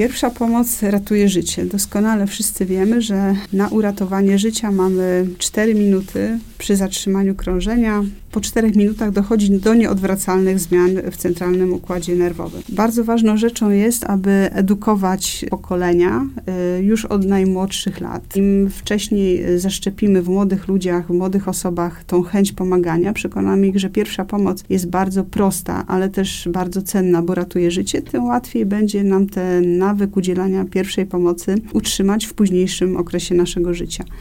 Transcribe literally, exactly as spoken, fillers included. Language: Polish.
Pierwsza pomoc ratuje życie. Doskonale wszyscy wiemy, że na uratowanie życia mamy cztery minuty przy zatrzymaniu krążenia. Po czterech minutach dochodzi do nieodwracalnych zmian w centralnym układzie nerwowym. Bardzo ważną rzeczą jest, aby edukować pokolenia y, już od najmłodszych lat. Im wcześniej zaszczepimy w młodych ludziach, w młodych osobach tą chęć pomagania, przekonamy ich, że pierwsza pomoc jest bardzo prosta, ale też bardzo cenna, bo ratuje życie, tym łatwiej będzie nam ten nawyk udzielania pierwszej pomocy utrzymać w późniejszym okresie naszego życia.